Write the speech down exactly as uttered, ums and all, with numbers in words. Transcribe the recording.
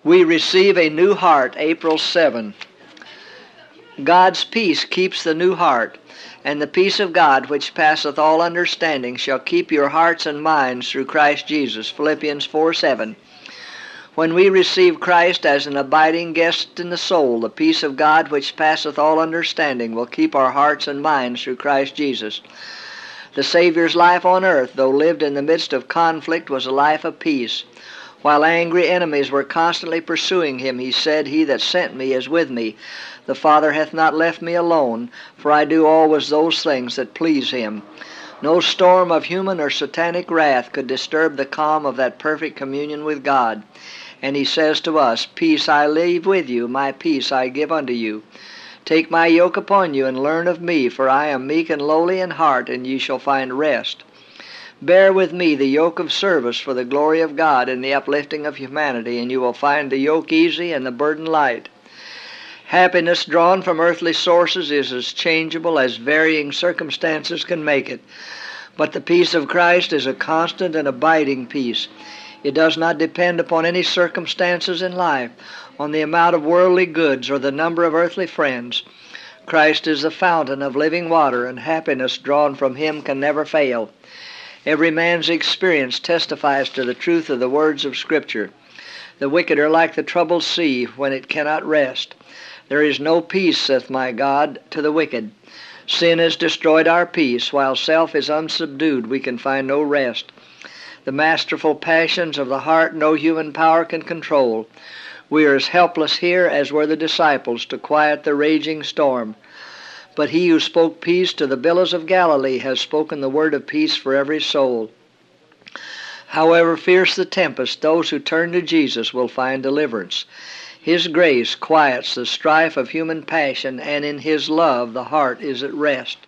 We receive a new heart, April seventh. God's peace keeps the new heart, and the peace of God, which passeth all understanding, shall keep your hearts and minds through Christ Jesus, Philippians four seven. When we receive Christ as an abiding guest in the soul, the peace of God, which passeth all understanding, will keep our hearts and minds through Christ Jesus. The Savior's life on earth, though lived in the midst of conflict, was a life of peace. While angry enemies were constantly pursuing him, he said, "He that sent me is with me. The Father hath not left me alone, for I do always those things that please him." No storm of human or satanic wrath could disturb the calm of that perfect communion with God. And he says to us, "Peace I leave with you, my peace I give unto you. Take my yoke upon you, and learn of me, for I am meek and lowly in heart, and ye shall find rest." Bear with me the yoke of service for the glory of God and the uplifting of humanity, and you will find the yoke easy and the burden light. Happiness drawn from earthly sources is as changeable as varying circumstances can make it. But the peace of Christ is a constant and abiding peace. It does not depend upon any circumstances in life, on the amount of worldly goods or the number of earthly friends. Christ is the fountain of living water, and happiness drawn from him can never fail. Every man's experience testifies to the truth of the words of Scripture. The wicked are like the troubled sea when it cannot rest. There is no peace, saith my God, to the wicked. Sin has destroyed our peace. While self is unsubdued, we can find no rest. The masterful passions of the heart no human power can control. We are as helpless here as were the disciples to quiet the raging storm. But he who spoke peace to the billows of Galilee has spoken the word of peace for every soul. However fierce the tempest, those who turn to Jesus will find deliverance. His grace quiets the strife of human passion, and in his love the heart is at rest.